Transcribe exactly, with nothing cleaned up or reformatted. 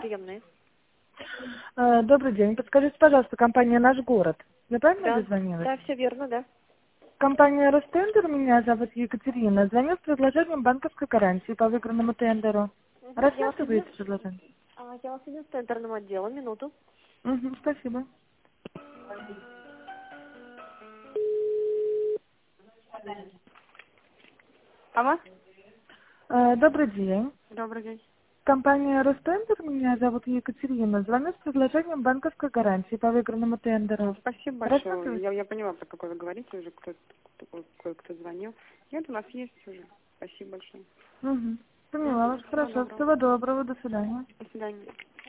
приемная. Э, Добрый день. Подскажите, пожалуйста, компания «Наш город». Я правильно Да, дозвонилась? да, все верно, да. Компания «Ростендер», меня зовут Екатерина. Звоню с предложением банковской гарантии по выигранному тендеру. Мгм. Я вас соединю, Рассматриваете предложение? а, я вас соединю с тендерным отделом, минуту. Угу, спасибо. Алло, Э, Добрый день. добрый день. Компания «Ростендер», меня зовут Екатерина. Звоню с предложением банковской гарантии по выигранному А, тендеру. Спасибо большое. Рассматриваете? Я, я поняла, про какой вы говорите, уже кто, кто, кое-кто звонил. Нет, у нас есть уже. Спасибо большое. Угу. Поняла Мгм. вас. Всего Хорошо. доброго. Всего доброго. До свидания. До свидания.